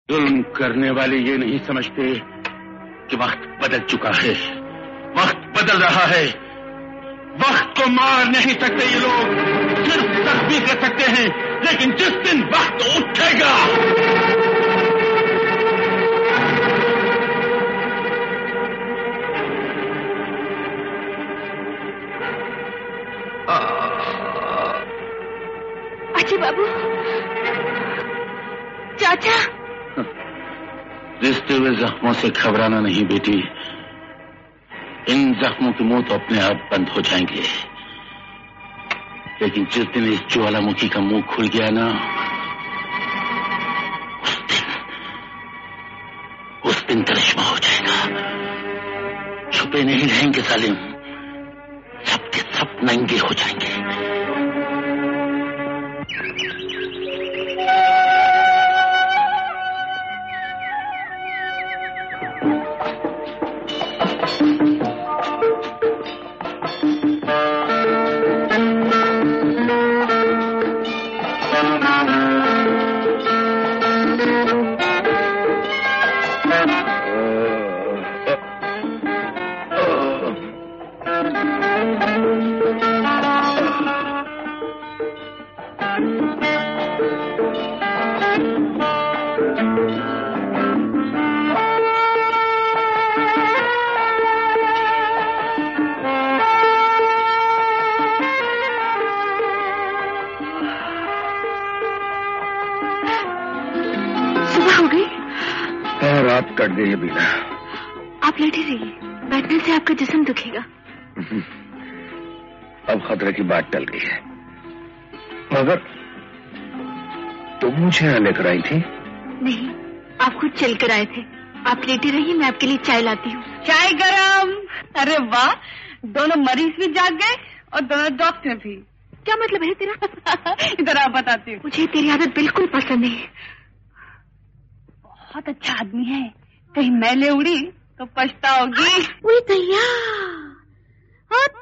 जुल्म करने वाले ये नहीं समझते कि वक्त बदल चुका है, वक्त बदल रहा है। वक्त को मार नहीं सकते ये लोग, सिर्फ जख्मी कर सकते हैं। लेकिन जिस दिन वक्त उठेगा, अच्छे बाबू, चाचा। रिश्ते हुए जख्मों से घबराना नहीं बेटी, इन जख्मों के मुंह तो अपने आप बंद हो जाएंगे। लेकिन जिस दिन इस ज्वालामुखी का मुंह खुल गया ना, उस दिन करिश्मा हो जाएगा। छुपे नहीं रहेंगे सालिम, सबके सब नंगे हो जाएंगे। कट गई है बीना। आप लेटे रहिए, बैठने से आपका जिस्म दुखेगा। अब खतरे की बात टल गई है। मगर तुम मुझे यहाँ लेकर आई थी? नहीं, आप खुद चल कर आए थे। आप लेटे रहिए, मैं आपके लिए चाय लाती हूँ। चाय गरम। अरे वाह, दोनों मरीज भी जाग गए और दोनों डॉक्टर भी। क्या मतलब है तेरा? इधर आप बताती हूँ। मुझे तेरी आदत बिल्कुल पसंद नहीं। बहुत अच्छा आदमी है, कहीं मैले उड़ी तो पछताओगी। उड़ी भैया, हाँ